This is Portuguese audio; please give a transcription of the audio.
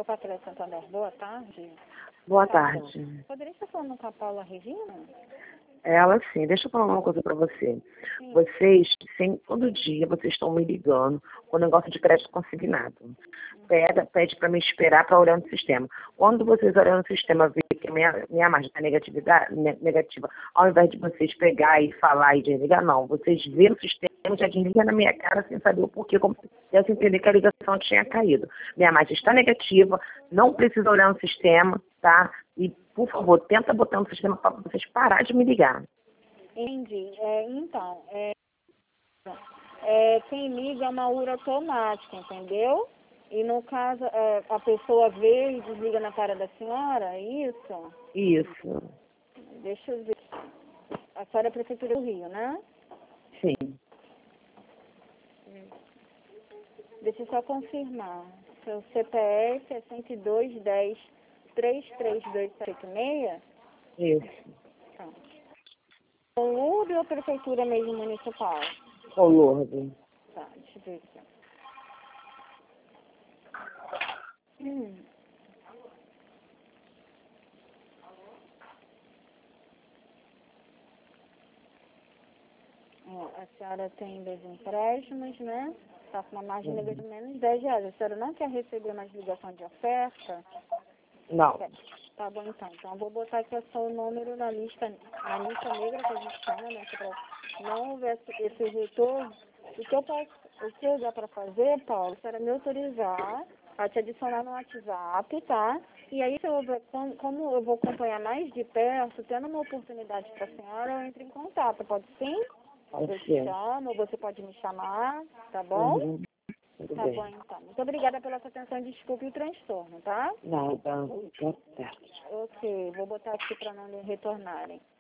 Patrulha Santander, boa tarde. Boa tarde. Poderia estar falando com a Paula Regina? Ela sim, deixa eu falar uma coisa pra você. Sim. Vocês, todo dia, vocês estão me ligando com o negócio de crédito consignado. Pede para me esperar para olhar no sistema. Quando vocês olham no sistema ver que a minha margem está negativa, ao invés de vocês pegar e falar e desligar, não. Vocês vêem o sistema e já desliga na minha cara sem saber o porquê, como se quisesse entender que a ligação tinha caído. Minha margem está negativa, não precisa olhar no sistema, tá? E, por favor, tenta botar no sistema para vocês parar de me ligar. Entendi. Então, quem liga é uma URA automática, entendeu? E no caso, a pessoa vê e desliga na cara da senhora, é isso? Isso. Deixa eu ver. A senhora é Prefeitura do Rio, né? Sim. Deixa eu só confirmar. Seu CPF é 10210 33276? Isso. O Lourdes ou a Prefeitura mesmo municipal? Ô, Lourdes. Tá, deixa eu ver aqui. A senhora tem 2 empréstimos, né? Está com uma margem negativa de menos R$10. A senhora não quer receber mais ligação de oferta? Não. Tá bom, então. Então, eu vou botar aqui o seu número na lista negra que a gente chama, né? Para não houver esse retorno. O que dá para fazer, Paulo, será me autorizar a te adicionar no WhatsApp, tá? E aí, como eu vou acompanhar mais de perto, tendo uma oportunidade para a senhora, eu entro em contato. Pode sim? Eu te chamo, você pode me chamar, tá bom? Tá bom, então. Muito obrigada pela sua atenção e desculpe o transtorno, tá? Nada. Boa tarde. Ok, vou botar aqui para não retornarem.